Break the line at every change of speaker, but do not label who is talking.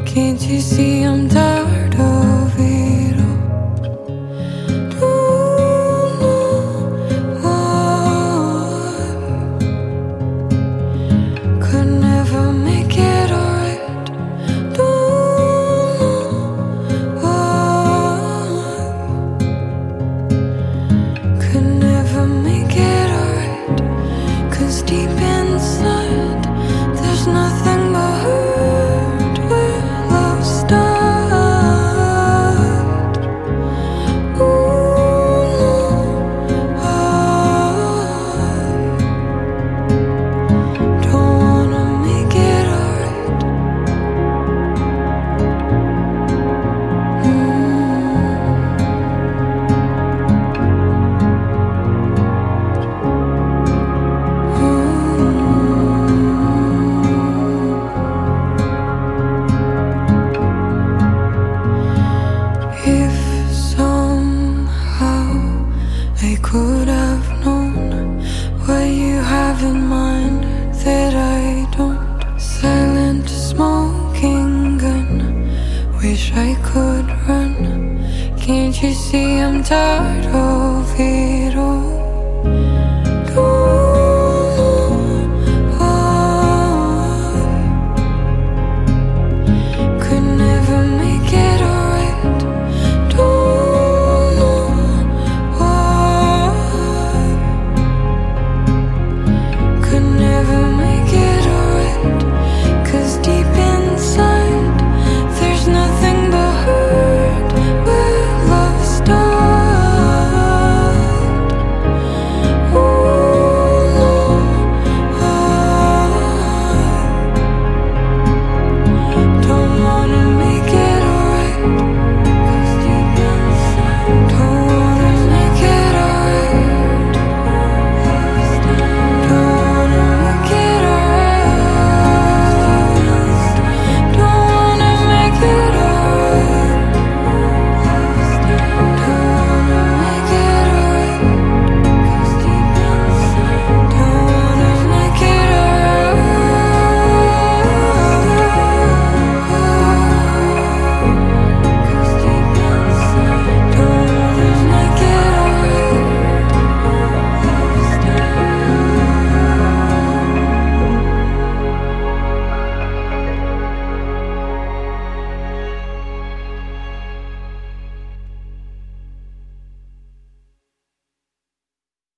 Can't you see I'm tired of it all? Don't know why. Could never make it alright. Don't know why. Could never make it alright. 'Cause deep inside there's nothing but hurt where love started. Ooh, no, I don't wanna make it alright. If somehow I could have known what you have in mind that I don't, silent smoking gun, wish I could run. Can't you see I'm tired of